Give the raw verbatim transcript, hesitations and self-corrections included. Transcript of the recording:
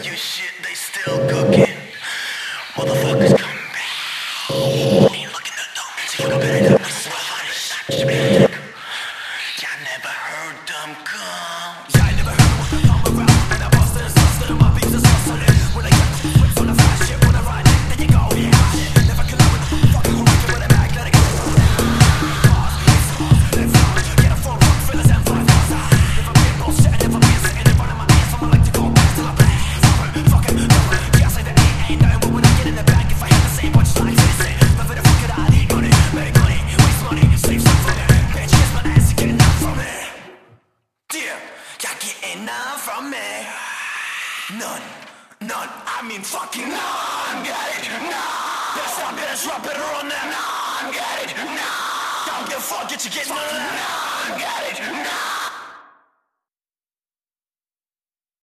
your shit, they still cooking. Motherfuckers come back. Ain't looking at them, so you better not miss my honey. Y'all never heard them come. Y'all never heard them come around. And I bust and suss them, my beats are hustling. When I get whips on the fast shit, when I ride it, then you go behind. Never collide with the fucking who I can with a magnetic. Pause, it's hard, let's go. Get a full rock, fillers and five bars. Never been bullshit, never been sitting in front of my ass. I'ma like to go back till I blast. Fucking number, yeah, I say that ain't, ain't nothing. But when I get in the back, if I have the same bunch lines, it's it. But for the fuck it, I need money, make money, waste money, save some from it. Bitch, kiss my ass and get enough from it. Dear, y'all getting none from me. None, none, I mean fucking none. Get it? None. Better stop, better drop, better run that. None. Get it? None. Don't give a fuck, get you getting none. None. Get it? None.